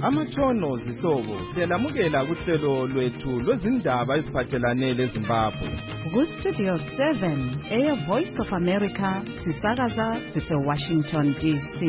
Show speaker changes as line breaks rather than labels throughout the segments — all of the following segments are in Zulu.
Amatshono zihlobo siyalamukela kuhlelo lwethu lwezindaba eziphathelane leZimbabwe.
Ku-Studio 7 Air Voice of America sisakaza sise-Washington DC.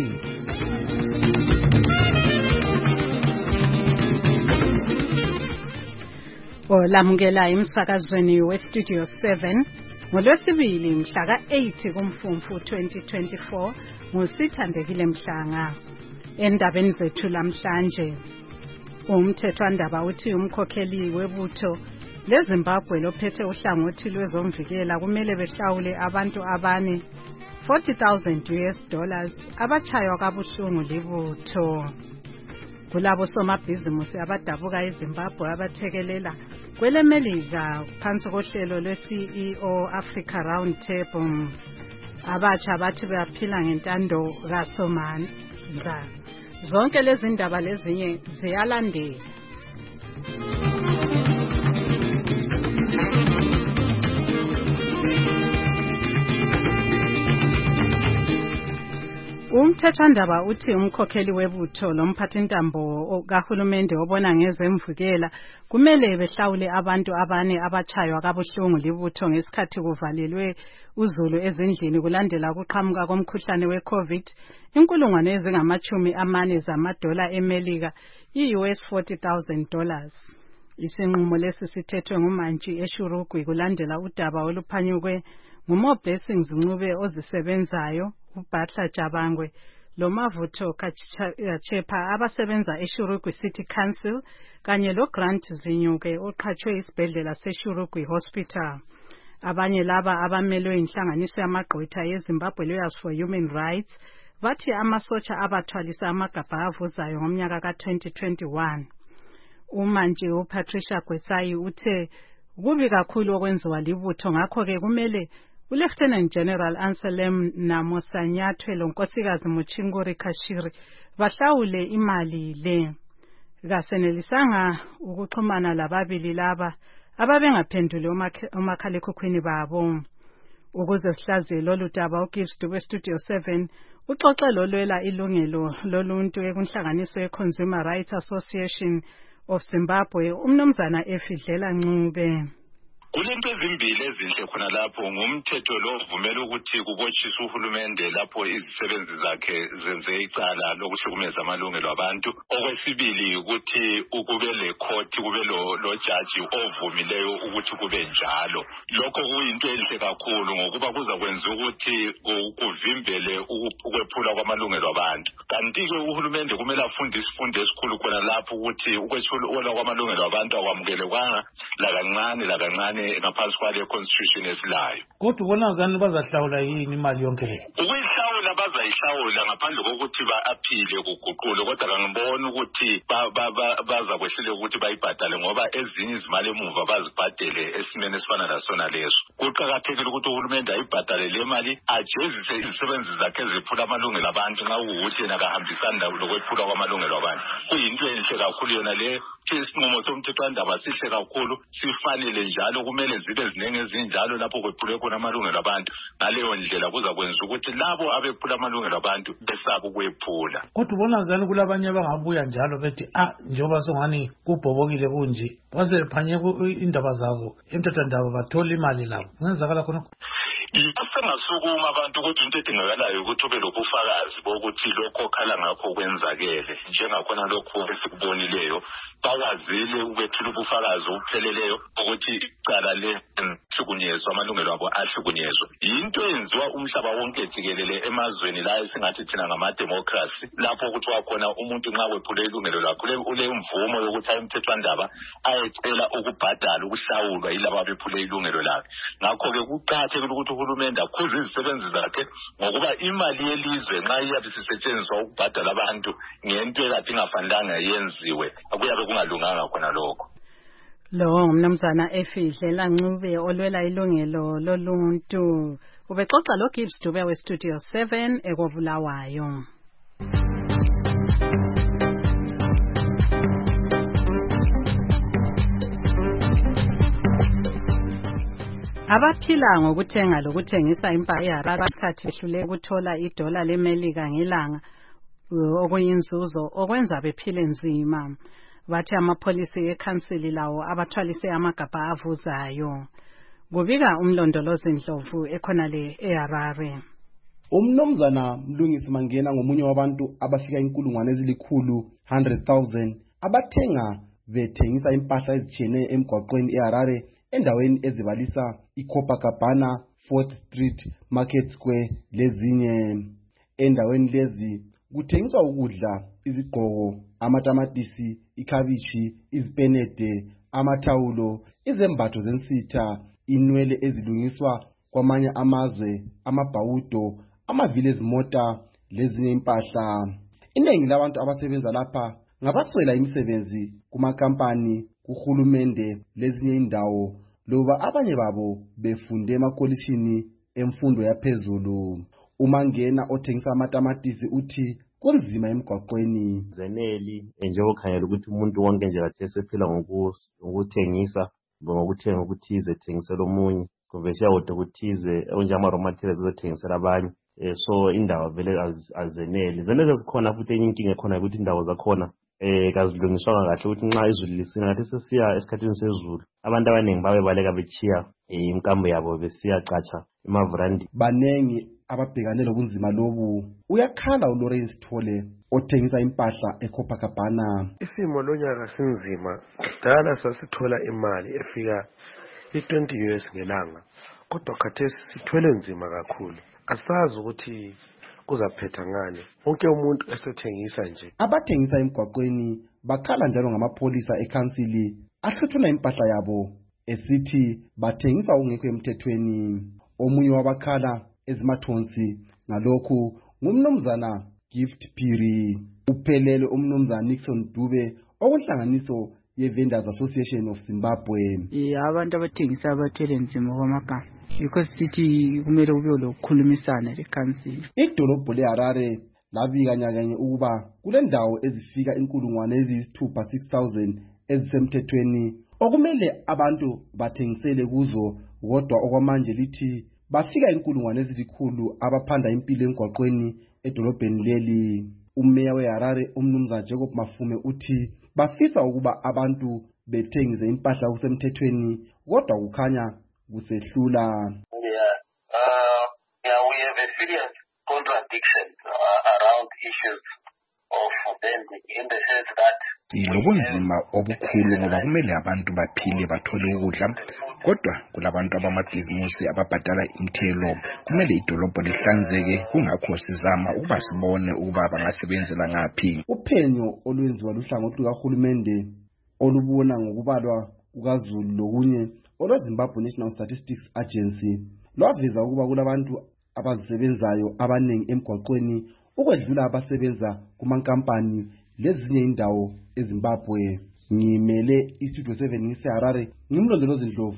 Olamukela emsakazweni we-Studio 7 ngoLwesibili mhla ka-8 kuMfumfu 2024 nguSithandekile Mhlanga. Endabeni zethu lamhlanje, umthethwandaba uthi umkhokheli webutho leZimbabwe lophethe uhlangothi lwezomvikela kumele behlawule abantu abane $40,000 abatshaywa kabuhlungu libutho. Kulabo somabhizimusi abadabuka eZimbabwe abathekelela kwelemelika phansi kohlelo lwe-CEO Africa Round Table, abatsha bathi baphila ngentando kaSomandla. Zonke lezi ndaba lezinye ziyalandela. Umthethwandaba uthi umkhokheli webutho lomphathintambo kahulumende obona ngezemvukela kumele behlawule abantu abane abatshaywa kabuhlungu libutho ngesikhathi kuvalelwe uzulu ezindlini kulandela ukuqhamuka komkhuhlane we-COVID, $40,000 eMelika, i-US $40,000. Isinqumo lesi sithethwe ngumantshi eShurugwi kulandela udaba oluphanyukwe nguMo Blessings Ncube ozisebenzayo, uBatla Jabangwe loMavutho Kachepa abasebenza eShurugwi City Council kanye loGrant Zinyuke oqhatshwe isibhedlela seShurugwi Hospital. Abanye laba abamelwe inhlanganiso yamagqwetha yeZimbabwe Lawyers for Human Rights bathi amasotsha abathwalisa amagabha avuzayo ngomnyaka ka-2021. Umantshi uPatricia Gwetsayi uthe kubi kakhulu okwenziwa libutho, ngakho-ke kumele uLieutenant General Anselm Namosanyathwe lonkosikazi Muchinguri Kashiri bahlawule imali le. Kasenelisanga ukuxhumana lababili laba ababengaphenduli umakhalekhukhwini babo. Ukuze sihlaziye lolu daba, uGibbs Dube Studio 7 uxoxe lolwela ilungelo loluntu ekunhlanganiso ye-Consumer Rights Association of Zimbabwe, umnumzana Efidlela Ncube.
Kulento ezimbili ezinhle khona lapho, ngumthetho lo uvumela ukuthi kubotshiswe uhulumende lapho izisebenzi zakhe zenze icala lokuhlukumeza amalungelo abantu. Okwesibili ukuthi kube le court, kube lo judge ovumileyo ukuthi kube njalo. Lokho kuyinto enhle kakhulu ngokuba kuzakwenza ukuthi kuvimbele ukwephula kwamalungelo abantu. Kanti-ke uhulumende kumele afunde isifundo esikhulu khona lapho ukuthi ukwephula kwamalungelo abantu akwamukelekanga lakancane ngaphansi kwale constitution esilayo.
Kodwa ubona ngani bazahlawula yini imali yonke le?
Ukuyihlawula bazayihlawula ngaphandle kokuthi ba-aphile kuguqule, kodwa ngibona ukuthi bazakwehlele ukuthi bayibhadale ngoba ezinye izimali emuva bazibhadele esimeni esifana nasona leso. Kuqakathekile ukuthi uhulumende ayibhadale le mali, ajezise izisebenzi zakhe eziphula amalungelo abantu nxa kuwukuthi yena kahambisani lokwephula kwamalungelo abantu. Kuyinto enhle kakhulu yona le. Isinqumo somthethwandaba sihle kakhulu, sifanele njalo, kumele zibe zinenge ezinjalo lapho kwephulwe khona amalungelo abantu. Ngaleyo ndlela kuzakwenza ukuthi labo abephula amalungelo abantu besaba ukwephula.
Kodwa ubona ngani kulabanye abangabuya njalo bethi njengoba songani kubhobokile kunje bazephanye indaba zabo emthethwandaba bathola imali labo? Ngenzakala khona
Asengasukuma abantu ukuthi into edingakalayo ukuthi ube lobufakazi bokuthi lokho okhala ngakho kwenzakele, njengakhona lokho esikubonileyo. Bawazile ubethula ubufakazi obupheleleyo ukuthi icala lehlukunyezwa, amalungelo abo ahlukunyezwa. Yinto yenziwa umhlaba wonke jikelele emazweni la esingathi thina ngamademocracy, lapho kuthiwa khona umuntu nxa wephule ilungelo lakho ulemvumo yokuthi ayemthethwandaba ayecela ukubhadala, ukuhlawulwa yilabo abephule ilungelo lakhe. Ngakho-ke kuqakathekile ukuthi uhulumende akhuze izisebenzi zakhe ngokuba imali yelizwe nxa iyabe sisetshenziswa ukubhadala abantu ngento ekade ingafanelanga yenziwe, kuyabe kungalunganga khona lokho.
Lo ngumnumzana Efidlela Ncube olwela ilungelo loluntu. Ubexoxa lo Gibbs Dube we-Studio 7 ekobulawayo. Abaphila ngokuthenga lokuthengisa impahla eHarare basikhathi behlule ukuthola idola leMelika ngelanga okuyinzuzo okwenza bephile nzima. Bathi amapholisi ekhansili lawo abathwalise amagabha avuzayo. Kubika umlondolozi Ndlovu ekhonale eHarare.
Umnomzana Mlungisi Mangena ngomunye wabantu abafika 100,000 abathenga bethengisa impahla ezitshiyeneyo emgwaqweni eHarare endaweni ezibalisa iCopacabana, 4th Street, Market Square lezinye. Endaweni lezi kuthengiswa ukudla, izigqoko, amatamatisi, ikhabishi, izipenede, amathawulo, izembatho zensitha, inwele ezilungiswa kwamanye amazwe, amabhawudo, amavili ezimota lezinye impahla. Iningi labantu abasebenza lapha ngabaswela imisebenzi kumakampani, kuhulumende lezinye indawo, loba abanye babo befunde emakolishini emfundo yaphezulu. uMangena othengisa amatamatisi uthi kunzima emgwaqweni.
Zeneli njengokhanyela ukuthi umuntu wonke nje kathi esephila ngokuthengisa ngokuthenga ukuthize thengisela omunye kumbe siyawude ukuthize onje ama raw materials ezothengisela abanye. So indawo vele azeneli. Zenele zikhona futhi enye inkinga ekhona ukuthi indawo zakhona kazilungiswanga kahle ukuthi nxa izulu lisina ngathi sesiya esikhathini sezulu abantu abaningi babe baleka bechiya inkambo yabo besiya catsha emavrandi.
Banengi ababhekane lobunzima lobu. Uyakhala uLawrence Thole othengisa impahla eCopacabana.
Isimo lonyaka sinzima. Dala sasithola imali efika i20 US ngelanga. Kodwa khathesi sithwele nzima kakhulu. Asazi ukuthi kuzaphetha ngani. Wonke umuntu esethengisa nje.
Abathengisa emgwaqweni bakhala njalo ngamapholisa ekhansili ahluthuna impahla yabo esithi bathengisa ungekho emthethweni. Omunye wabakhala ezimathonsi ngalokhu ngumnumzana Gift Phiri. Uphelele umnumzana Nixon Dube okunhlanganiso ye-Vendors Association of Zimbabwe.
Abantu abathengisa abathwele nzima kwamagama because sithi kumele kube lokukhulumisana lekhansili.
Idolobho leHarare labika nyakanye ukuba kule ndawo ezifika 6,000 ezisemthethweni okumele abantu bathengisele kuzo, kodwa okwamanje lithi bafika 100,000 abaphanda impilo emgwaqweni edolobheni leli. Umeya weHarare umnumzana Jacob Mafume uthi bafisa ukuba abantu bethengise impahla kusemthethweni kodwa kukhanya kusehlula.
We have a serious contradiction around issues of vending in the sense that
lobunzima obukhulu ngoba kumele abantu baphile bathole ukudla, kodwa kulabantu abamabhizinisi ababhadala imithelo. Kumele idolobho lihlanzeke, kungakho sizama ukuba sibone ukuba bangasebenzela ngaphi.
Uphenyo olwenziwa luhlangothi lukahulumende olubona ngokubalwa kukaZulu lokunye olweZimbabwe National Statistics Agency lwaveza ukuba kulabantu abazisebenzayo abaningi emgwaqweni ukwedlula abasebenza kumankampani lezinye indawo eZimbabwe. Ngimele iStudio 7 ngiseHarare, ngimlondolozi Ndlovu.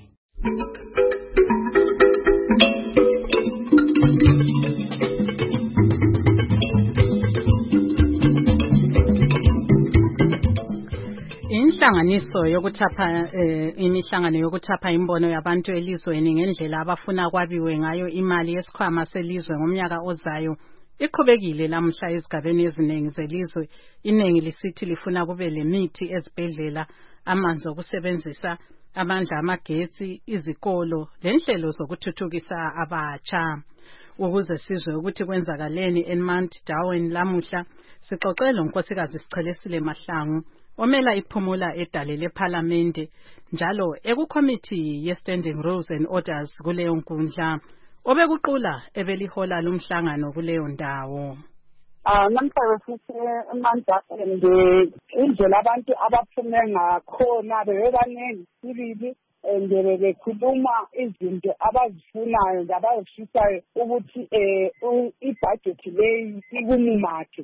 Inhlanganiso yokuthapha imihlangano yokuthapha imbono yabantu elizweni ngendlela abafuna kwabiwe ngayo imali yesikhwama selizwe ngomnyaka ozayo iqhubekile lamhla ezigabeni eziningi zelizwe. Iningi lisithi lifuna kube lemithi ezibhedlela, amanzi okusebenzisa, amandla amagetsi, izikolo lenhlelo zokuthuthukisa abatsha. Ukuze sizwe ukuthi kwenzakaleni eMount Darwin lamuhla, sixoxele uNkosikazi Sichelesile Mahlangu omela iphumula edale lePhalamende njalo ekukommittee ye-Standing Rules and Orders kuleyo nkundla. Obekuqula ebelihola lumhlangano kuleyo ndawo.
Namhlanje futhi eMount indlela abantu abaphume ngakhona bebebaningi sibili bekhuluma izinto abazifunayo abazifisayo ukuthi ibudget leyi ikumumathe.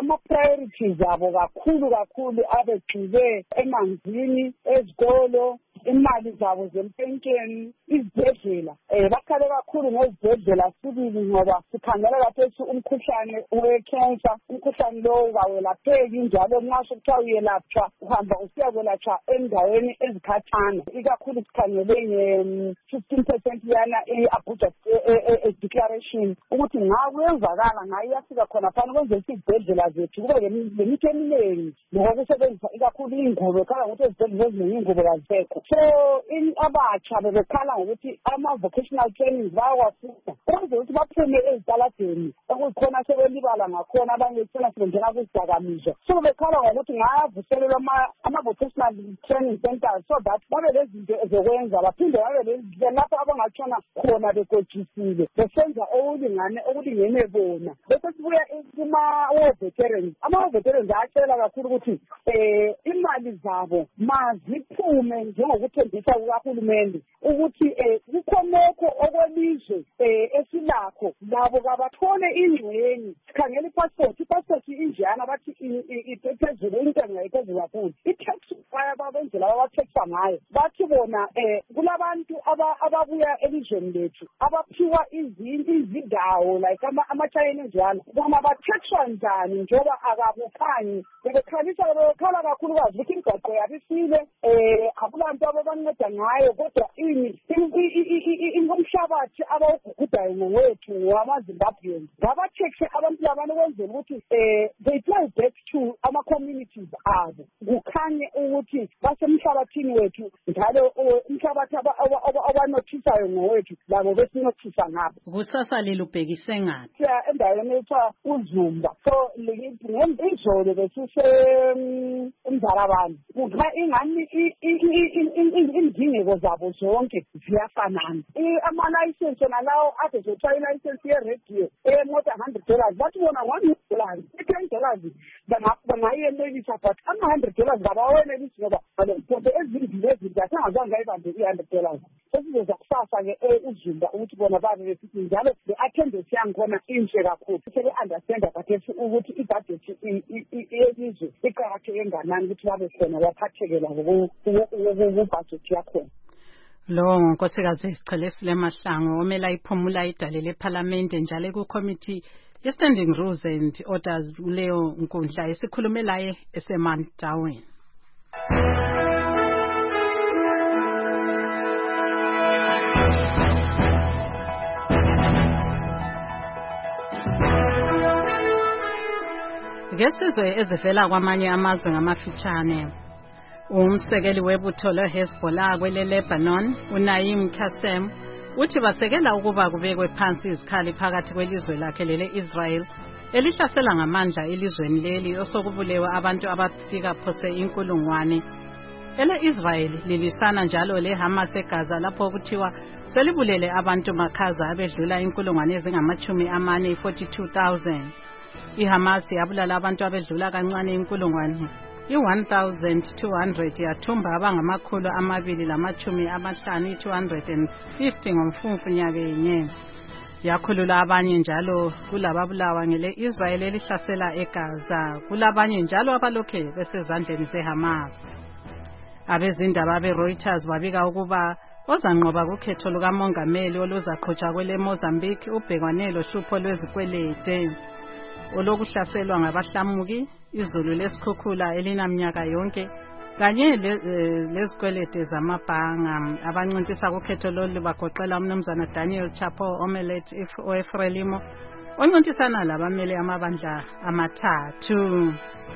Ama-priorities abo kakhulu abegxile emanzini, ezikolo, imali zabo zempenkeni, izibhedlela. Bakhale kakhulu ngezibhedlela sibili ngoba sikhangela lapho umkhuhlane we-cancer, umkhuhlane lowo kawelapheki njalo nxa sekuthiwa uyelatshwa uhamba usiyakwelatshwa endaweni ezikhatshana. Ikakhulu sikhangele nge-15% yana i-Abuja declaration ukuthi nxa kuyenzakala nxa iyafika khona phana kwenze izibhedlela zethu kube lemithi eminengi ngokusebenzisa ikakhulu ingubo khala ngokuthi ezibhedlela ezinengi ingubo kazisekho. So abatsha bebekhala ngokuthi ama-vocational training bayawafuna ukuze ukuthi baphume ezitaladeni okuzikhona sebelibala ngakhona abanye sena sebengena kuzidakamizwa. So bekhala ngokuthi ngayavuselelwa ama-vocational training centers so that babe lezinto zokwenza baphinde babe lapho abangatshona khona begojisile besenza okulingene bona. Bese sibuya kuma-war veterans. Ama-war veterans ayatshela kakhulu ukuthi imali zabo maziphume njengokuthembisa kukahulumende ukuthi kukhonokho okwelizwe esilakho labo kabathole ingxenye. Sikhangela ipassport injana bathi iphezulu intengo iphezulu kakhulu. I-tax babenzela abatheksa ngayo bathi bona kulabantu ababuya elizweni lethu abaphiwa izindawo like ama-China njalo bona bathexwa njani njengoba akabukhanyi. Bekhala kakhulukazi ukuthi imigaqo yabo ifile akulanto ababanceda ngayo kodwa umhlabathi abawugugudayo ngowethu ngowamaZimbabweans ngabathekse abantu labana ukwenzela ukuthi they play back to ama-communities abo kukhanye ukuthi basemhlabathini wethu njalo umhlabathi abanothisayo ngowethu labo besinothisa ngabo.
Kusasa lilubhekise ngaphi?
Endaweni ethiwa uZumba. So izolo besise Mzalabani ingani indingeko zabo zonke ziyafanana. Ama-license nalawo ade zothiwa i-license ye-radio eyemota $100 bathi bona $100 $10 bangayenelisa but ama-$100 ngabawenelisi ngoba balompondo ezimbili ezinto asengazange ayibambe i-$100. Sesizoza kusasa-ke uZumba ukuthi bona babe besithi njalo le-attendance yangikhona inhle kakhulu. Sebe-understanda kathesi ukuthi ibhajethi yelizwe iqakatheke enganani ukuthi babe khona baphatheke labo kubhajethi yakhona.
Lo nkosikazi Sichelesile Mahlangu omela iphumula idale leParliament njalo kuCommittee ye-Standing Rules and Orders kuleyo nkundla esikhulumelaye eseMandaweni. Ngesizwe ezivela kwamanye amazwe ngamafitshane. Umsekeli webutho leHezbollah kwele Lebanon, uNaim Qassem, uthi basekela ukuba kubekwe phansi izikhali phakathi kwelizwe lakhe lele-Israel elihlasela ngamandla elizweni leli osokubulewe abantu abafika phose 1,000. Ele-Israel lilisana njalo leHamas eGaza lapho kuthiwa selibulele abantu makhaza abedlula 42,000. IHamas yabulala abantu abedlula kancane 1,200 yathumba abangamakhulu 250 250 ngomfumfu nyaka yenye. Yakhulula abanye njalo kulababulawa ngele-Israel elihlasela eGaza. Kulabanye njalo abalokhe besezandleni zeHamas. Abezindaba beReuters babika ukuba ozanqoba kukhetho lukamongameli oluzaqhutshwa kwele Mozambique ubhekwane lohlupho lwezikwelede olokuhlaselwa ngabahlamuki, izulu lesikhukhula elinaminyaka yonke kanye lezikwelede zamabhanga. Abancintisa kukhetho lolu bagoqela umnumzana Daniel Chapo Omelet oFrelimo oncintisana labamele amabandla amathathu.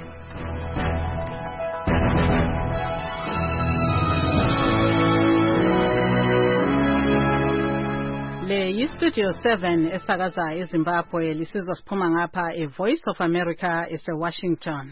Le yiStudio 7 esakaza eZimbabwe lisizwa siphuma ngapha eVoice of America eseWashington.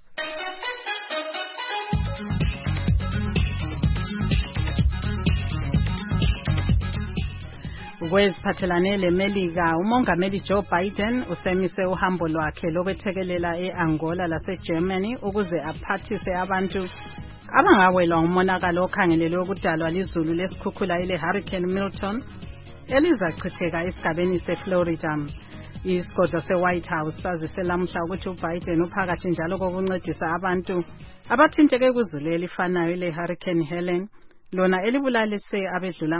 Kweziphathelane leMelika, umongameli Joe Biden usemise uhambo lwakhe lokwethekelela eAngola laseGermany ukuze aphathise abantu abangawelwa umonakalo okhangelelwe ukudalwa lizulu lesikhukhula ile-Hurricane Milton elizachitheka esigabeni seFlorida. Isigodlo seWhite House sazise lamuhla ukuthi uBiden uphakathi njalo kokuncedisa abantu abathinteke kuzulu elifanayo le-Hurricane Helen lona elibulalise abedlula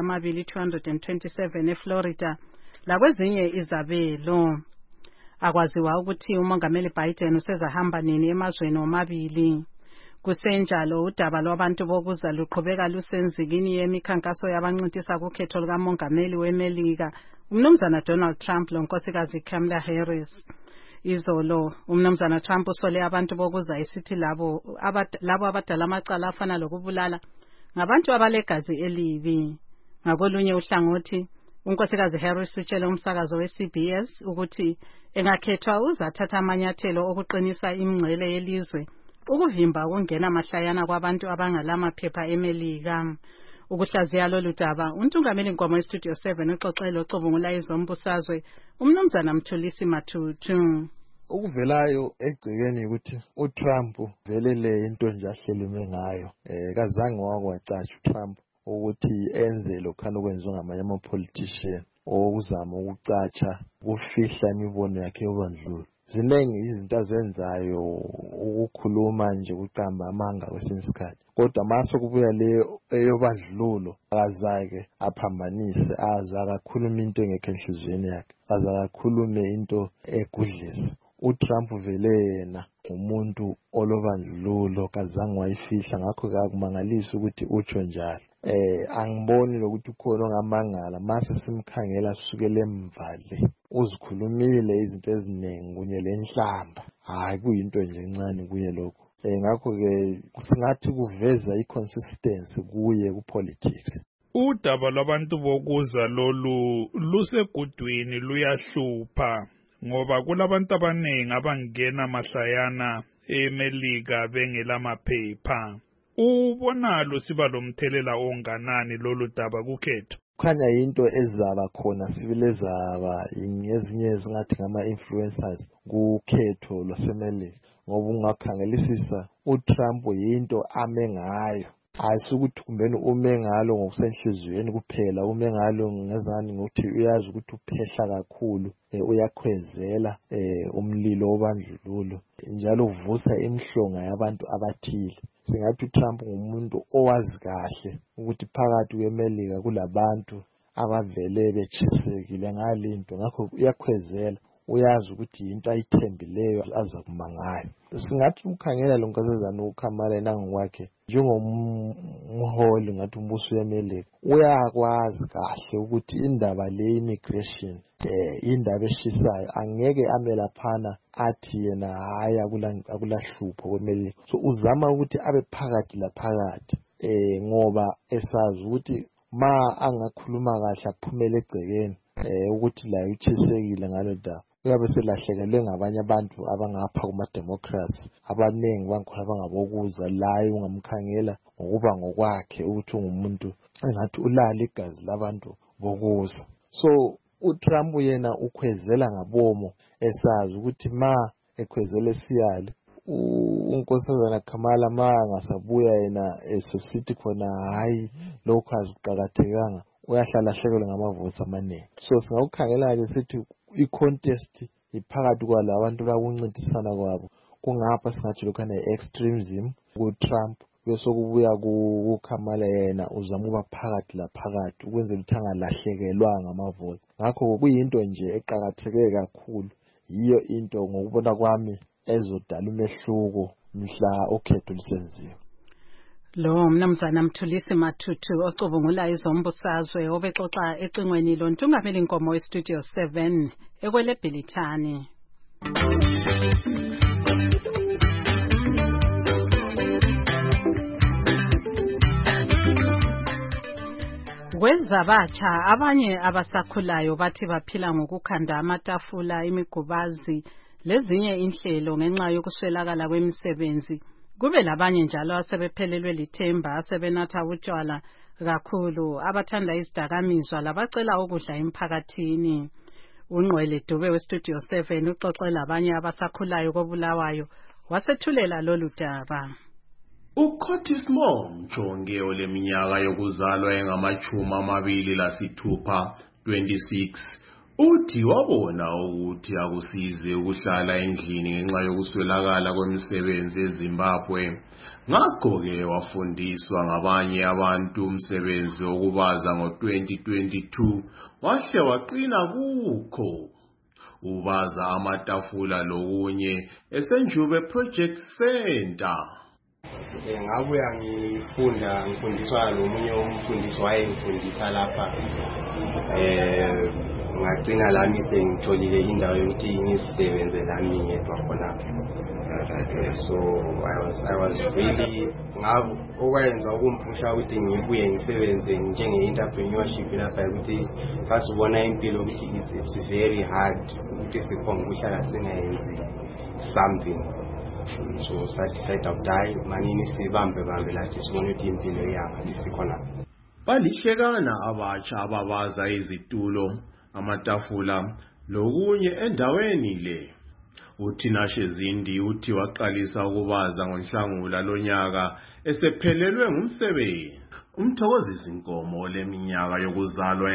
227 eFlorida lakwezinye izabelo. Akwaziwa ukuthi uMongameli Biden usezahamba nini emazweni omabili. Kusenjalo udaba lwabantu bokuza luqhubeka lusenzikini yemikhankaso yabancintisa kukhetho lukamongameli weMelika umnumzana Donald Trump lonkosikazi Kamala Harris. Izolo umnumzana Trump usole abantu bokuza esithi labo abadala amacala afana lokubulala ngabantu abalegazi elibi. Ngakolunye uhlangothi unkosikazi Harris utshele umsakazo weCBS ukuthi engakhethwa uzathatha amanyathelo okuqinisa imingcele yelizwe ukuvimba ukungena mahlayana kwabantu abangalamaphepha eMelika. Ukuhlaziya lolu daba untungameli Nkomo eStudio 7 uxoxele ocubungula izombusazwe umnumzana Mthulisi Mathutu.
Ukuvelayo egcekeni ukuthi uTrump velele into nje ahlelime ngayo kazange wakwacatsha uTrump ukuthi enze lokhana okwenziwa ngamanye ama-politician okuzama ukucatsha ukufihla imibono yakhe yobandlululo. Ziningi izinto azenzayo ukukhuluma nje ukuqamba amanga kwesinye isikhathi, kodwa mase kubuya leyo eyobandlululo akazake aphambanise aze akakhuluma into engekho enhliziyweni yakhe, aze akakhulume into egudlisa. uTrump vele yena umuntu olobandlululo kazange wayifihla, ngakho akumangalisa ukuthi utsho njalo. Angiboni lokuthi ukhona ongamangala mase simkhangela sukele emvale uzikhulumile izinto eziningi kunye lenhlamba, hayi kuyinto nje encane kuye lokho. Ngakho ke singathi kuveza iconsistency kuye kupolitics.
Udaba lwabantu bokuza lolu lusegudwini luyahlupha ngoba kulabantu abaningi abangena mahlayana eMelika bengelamaphepha. Ubona lusiba lomthelela onganani lolu daba kukhetho?
Kukhanya into ezaba khona sibile zaba ngezinye ezingathi ngama-influencers kukhetho lwaseMelika, ngoba ungakhangelisisa uTrump yinto ame ngayo. Ayisukuthi kumbeni ume ngalo ngokusenhliziyweni kuphela, ume ngalo ngezani ngokuthi uyazi ukuthi uphehla kakhulu, uyakhwezela umlilo wobandlululo njalo uvusa imhlonga yabantu abathile. Singathi uTrump ngumuntu owazi kahle ukuthi phakathi kweMelika kulabantu abavele betshisekile ngalinto, ngakho uyakhwezela, uyazi ukuthi into ayithembileyo aza kuma ngayo. Singathi ukhangela lo nkosazana uKamala nangokwakhe njengomholi ngathi umbuso weMelika uyakwazi kahle ukuthi indaba le immigration indaba eshisayo angeke amela phana athi yena hayi akulahlupho kweMelika. So uzama ukuthi abe phakathi laphakathi ngoba esazi ukuthi ma angakhuluma kahle aphumele egcekeni ukuthi la uchisekile ngalo daba uyabe selahlekelwe ngabanye abantu abangapha kuma-Democrats abaningi bangikhona abangabokuza laye ungamkhangela ngokuba ngokwakhe ukuthi ungumuntu engathi ulala igazi labantu bokuza. So uTrump yena ukhwezela ngabomo esazi ukuthi ma ekhwezele siyali unkosazana Kamala ma ngasabuya yena esesithi khona hayi lokho azuqakathekanga uyahlala hlekelwe ngamavoti amaningi. So singakukhangela ke sithi i-contest iphakathi kwala abantu bakuncintisana kwabo kungapha singathi lokho ne-extremism ku-Trump bese kubuya kuKamala yena uzama uba phakathi laphakathi ukwenzela ukuthi angalahlekelwa ngamavoti. Ngakho kuyinto nje eqakatheke kakhulu, yiyo into ngokubona kwami ezodala umehluko mhla ukhetho lusenziwa.
Lo mnumzana Mthulisi Mathutu ocubungula izombusazwe obexoxa ecingweni lo ntungameli Nkomo weStudio 7 ekwele Bhilithani. Kwezabatsha abanye abasakhulayo bathi baphila ngokukhanda amatafula, imigubazi lezinye inhlelo ngenxa yokuswelakala kwemisebenzi. Kube labanye njalo asebephelelwe lithemba, asebenatha utshwala kakhulu, abathanda izidakamizwa labacela ukudla emphakathini. Ungqwele Dube weStudio 7 uxoxela abanye abasakhulayo koBulawayo wasethulela lolu daba.
uCurtis Monjonge oleminyaka yokuzalwa engama-26, 26, Uthi wabona ukuthi akusize ukuhlala endlini ngenxa yokuswelakala kwemisebenzi eZimbabwe. Ngakho-ke wafundiswa ngabanye abantu umsebenzi wokubaza ngo-2022 wahle waqina kukho. Ubaza amatafula lokunye eseNjube Project Center.
Ngabuya ngifundiswa nomunye umfundisi wayengifundisa lapha. Ngagcina lami sengitholile indawo yokuthi ngisebenze lami ngedwa khona. So I was really okwenza ukumphusha ukuthi ngibuye ngisebenze njenge-entrepreneurship lapha ukuthi sasibona impilo ukuthi it's very hard ukuthi sikhona ukuhlala singayenzi something. So satisfied of die manini sibambe lathi sibone ukuthi impilo yabo isikhona.
Balihlekana abatsha ababaza izitulo, amatafula lokunye endaweni le. UThinashe Zindi uthi waqalisa ukubaza ngoNhlangula lonyaka esephelelwe ngumsebenzi. Umthokozisi Nkomo leminyaka yokuzalwa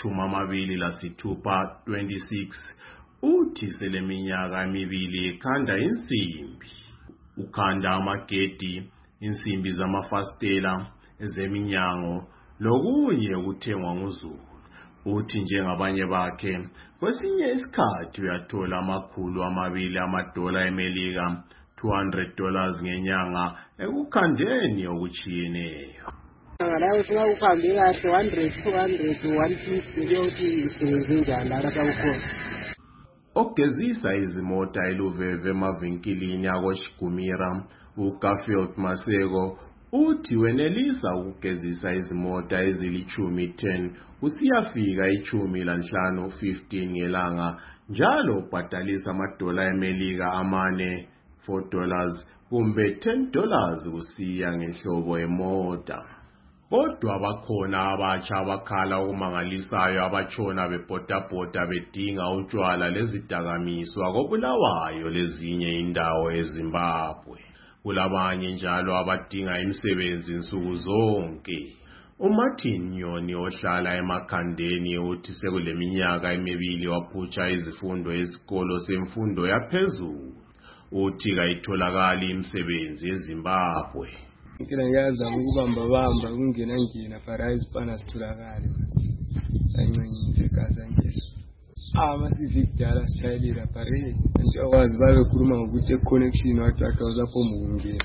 engama-26 26 uthi seleminyaka emibili ekhanda insimbi. Ukhanda amagedi, insimbi zamafastela, ezeminyango lokunye ukuthengwa nguZulu. Uthi njengabanye bakhe kwesinye isikhathi uyathola $200 eMelika, $200 ngenyanga ekukhandeni okuchiyeneyo.
Ngalawo singakuhambe kahle 100 200 150 kuyothi isebenze njani lapha kukhona.
Ogezisa izimota eLuveve emavinkilini akoShigumira uGarfield Maseko uthi wenelisa ukugezisa izimota ezili-10 usiyafika 15 ngelanga njalo ubhadalisa $4 eMelika $4 kumbe $10 kusiya ngehlobo emota. Kodwa bakhona abatsha abakhala okumangalisayo abatshona bebhodabhoda bedinga utshwala lezidakamizwa koBulawayo lezinye indawo eZimbabwe. Kulabanye njalo abadinga imisebenzi insuku zonke. uMartin Nyoni ohlala emakhandeni uthi sekuleminyaka emibili waphutsha izifundo esikolo semfundo yaphezulu. Uthi kayitholakali imisebenzi eZimbabwe.
Ngiyazama ukubamba kungena Paradise Pana sitholakala. Sancinci kasangesi. Amasivicdala sishayelira parade. Anti awazi babekhuluma ngokuthi connection wathi awuzapho mungena.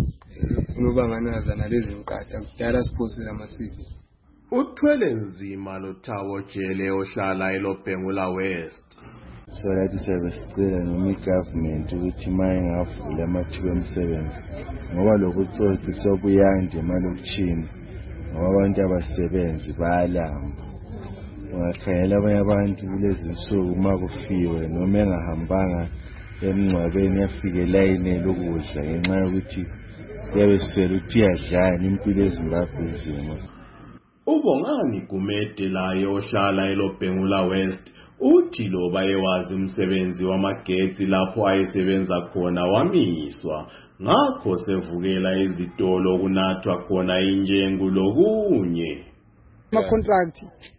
Unobanganaza nalezi nkatha kudala siphosela amasivi.
Uthwele nzima loThabo Jele ohlala eLobhengula West.
Soyathi sebesicela noma igovernment ukuthi mayengavula amathuba emisebenzi ngoba lokutsotsi sobuyande emalokishini ngoba abantu abasebenzi bayalamba. Ungakhangela abanye abantu kulezi nsuku uma kufiwe noma engahambanga emngcwabeni yafika elayini lokudla ngenxa yokuthi yabe sisele ukuthi iyadlana impilo eZimbabwe izimo.
uBongani Gumede laye ohlala eLobhengula West uthi loba ewazi umsebenzi wamagetsi lapho ayesebenza khona wamiswa ngakho sevukela izitolo kunathwa khona injengu lokunye.
Ama contract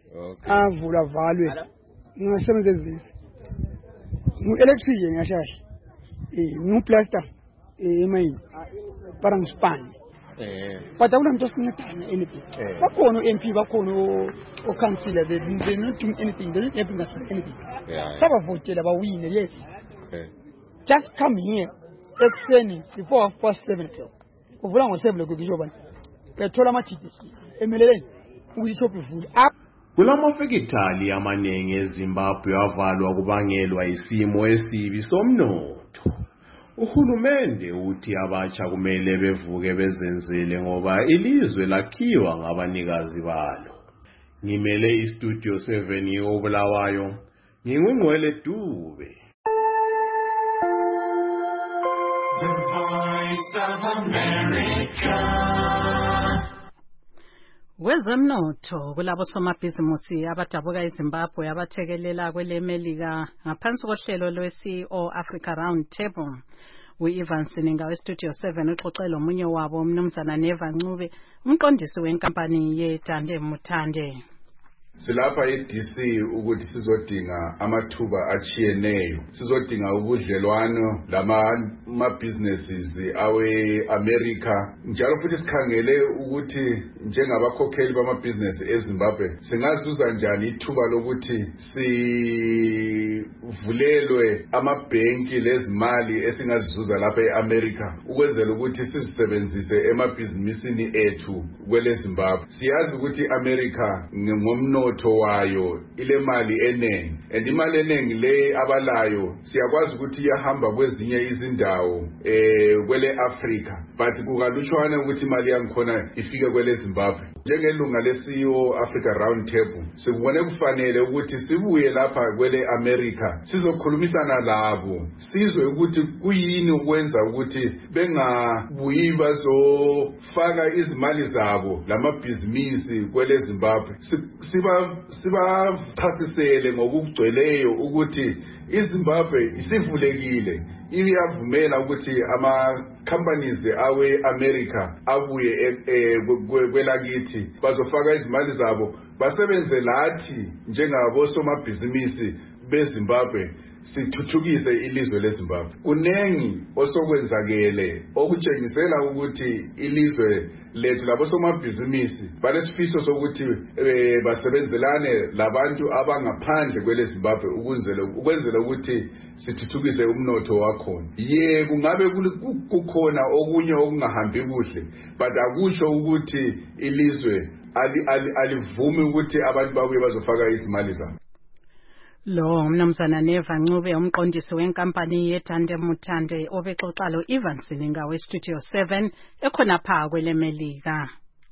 avula valwe ngasebenza ezisi electrician ngashasha ngu plaster email para ngispani but akulanto sincedana anything bakhona MP bakhona o councillor they not doing anything, they don't helping us with anything. Sabavotela bawine, yes, just come here ekuseni before 7:30 kuvula ngo7 lokubisho bethola amathikisi emeleleni ukuthi shop ivule up.
Kulamafekithali amaningi eZimbabwe avalwa kubangelwa isimo esibi somnotho. Uhulumende uthi abatsha kumele bevuke bezenzele ngoba ilizwe lakhiwa ngabanikazi balo. Ngimele iStudio 7 yoBulawayo, ngingungwele Dube.
The Voice of America.
Wezemnotho kulabo somabhizimusi abadabuka eZimbabwe abathekelela kweleMelika ngaphansi kohlelo lwe-CEO Africa Round Table. U-Ivan Sininga weStudio 7 uxoxela omunye wabo uMnumzana Neva Ncube, umqondisi wenkampani yeTande Muthande.
silapha eDC ukuthi sizodinga amathuba achiyeneyo, sizodinga ubudlelwano lama businesses awe America, njalo futhi sikhangele ukuthi njengabakhokheli bama business eZimbabwe singazuza njani ithuba lokuthi sivulelwe amabhenki lezimali esingazizuza lapha eAmerica ukwenzela ukuthi sizisebenzise emabhizinisini ethu kwele Zimbabwe. Siyazi ukuthi America ngomnotho wayo ile mali enengi, and imali enengi le abalayo siyakwazi ukuthi iyahamba kwezinye izindawo kwele Africa, but kukalutshwana ukuthi imali yangikhona ifike kwele Zimbabwe. Njengelunga leCEO Africa Round Table sikubone kufanele ukuthi sibuye lapha kwele America sizokhulumisana labo, sizwe ukuthi kuyini ukwenza ukuthi bengabuyi bazofaka izimali zabo lamabhizinisi kwele Zimbabwe. Sibachasisele ngokugcweleyo ukuthi iZimbabwe isivulekile, iyavumela ukuthi ama-companies awe America abuye kwelakithi bazofaka izimali zabo basebenze lathi njengabosomabhizinisi beZimbabwe sithuthukise ilizwe leZimbabwe. Kunengi osokwenzakele okutshengisela ukuthi ilizwe lethu labosomabhizinisi balesifiso sokuthi basebenzelane labantu abangaphandle kwele Zimbabwe ukwenzela ukuthi sithuthukise umnotho wakhona. Kungabe kukhona okunye okungahambi kuhle, but akutsho ukuthi ilizwe alivumi ukuthi abantu babuye bazofaka izimali zabo.
Lo mnumzana Neva Ncube umqondisi wenkampani yeTandem Muthande obexoxa lo Ivan Silinga weStudio 7 ekhona pha kweleMelika.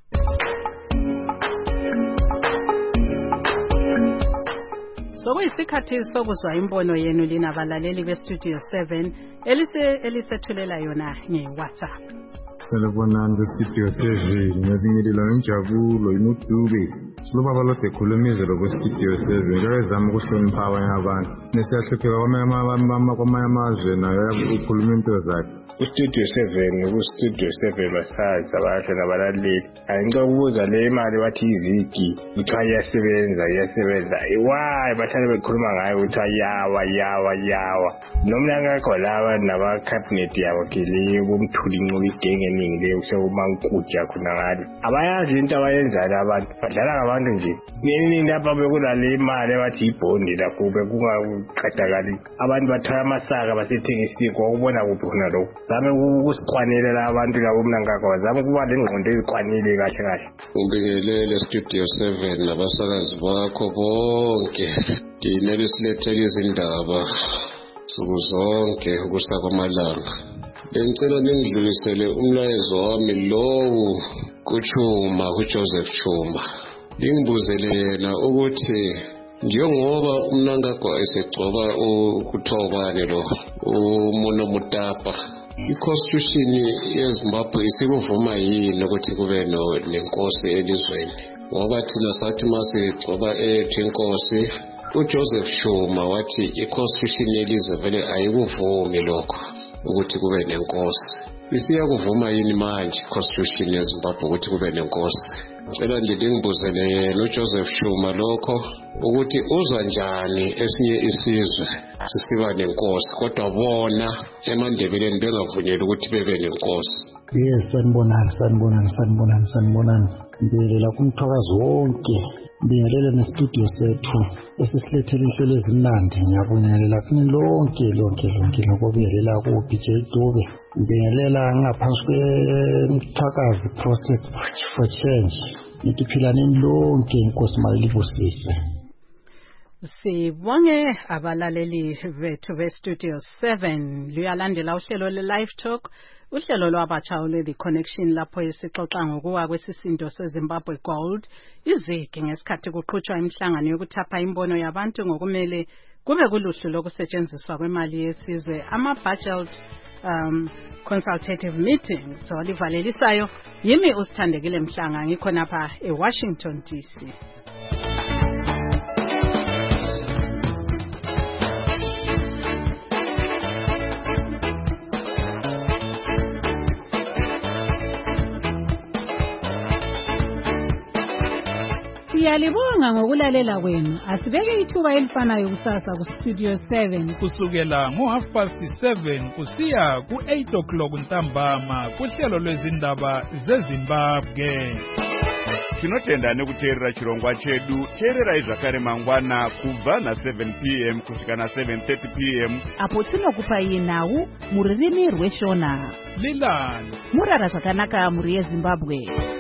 Sokuyisikhathi sokuzwa imbono yenu lina balaleli beStudio 7 elisethulela yona ngeWhatsApp.
Salubonani beStudio 7 ngiyabingelela ngenjabulo iMudube silobaba lo dekhulumizelo kweStudio 7 ngiyazama ukuhlonipha abanye abantu nesiyahlupheka kwamanye amazwe nayo ukhuluma into zakhe.
Studio 7 kuStudio 7 basazi abahle nabalaleli angicela ukubuza le imali bathi izigi kuthiwa iyasebenza why bahlale bekhuluma ngayo ukuthi yawa noma ngakho laba naba-cabinet yabo kile kumthula incubo igenge eningi leyo kusekumankutya khona ngalo abayazi into abayenzayo abantu badlala ngabantu nje nini lapha bekulale imali bathi ibhondi lakube kungaqedakali abantu bathola amasaka basethengisa ukubona kuphi khona lokho zame ukusikwanelela abantu labo mnangakho zame kuba lengqondo ezikwanile kahle
ubingelele Studio 7 nabasakazi bakho bonke dinele silethele izindaba sokuzonke kusakwamalanga. Bengicela ningidlulisele umlayezo wami lowo kuChuma kuJoseph Chuma. Ngingibuzele yena ukuthi njengoba umnangagwa esegcoba ukuthobane lo uMono Motapa, iconstitution yeZimbabwe isikuvuma yini ukuthi kube nenkosi elizweni? Ngoba thina sathi masigcoba ethu inkosi uJoseph Chuma wathi iconstitution yelizwe vele ayikuvumi lokho ukuthi kube nenkosi. Isiyakuvuma yini manje constitution yeZimbabwe ukuthi kube nenkosi? Ngicela nje ngibuzele yena uJoseph Chuma lokho ukuthi uzwa njani esinye isizwe sisiba nenkosi kodwa bona eMandebeleni bengavunyelwa ukuthi bebe nenkosi.
Yes, sanibonani. Ngibingelela kumthokazi wonke. Ngibingelela nestudio sethu esisilethele inhlelo ezimnandi. Ngiyabingelela kini lonke ngokubingelela kuBJ Dube. Ngibingelela ngaphansi kwemthakazi Protest for Change. Nithi philaneni lonke inkosi mayilibusise.
Sibonge abalaleli bethu beStudio 7 luyalandela uhlelo le-Live Talk, uhlelo lwabatsha olwe-The Connection lapho esixoxa ngokuwa kwesisindo seZimbabwe Gold izigi ngesikhathi kuqhutshwa imihlangano yokuthapha imbono yabantu ngokumele kube kuluhlu lokusetshenziswa kwemali yesizwe ama-budget consultative meetings. So livalelisayo yimi uSithandekile Mhlanga ngikhonapha eWashington DC. Siyalibonga ngokulalela kwenu. Asibeke ithuba elifanayo kusasa ku-Studio 7
kusukela ngo7:30 kusiya ku8 ntambama kuhlelo lwezindaba zeZimbabwe.
Tinotenda nekuteerera chirongwa chedu. Teererai zvakare mangwana kubva na7 p.m. kusvika na7:30 p.m.
apo tinokupai nhau mururimi rweshona.
Lilani
murara zvakanaka muri yeZimbabwe.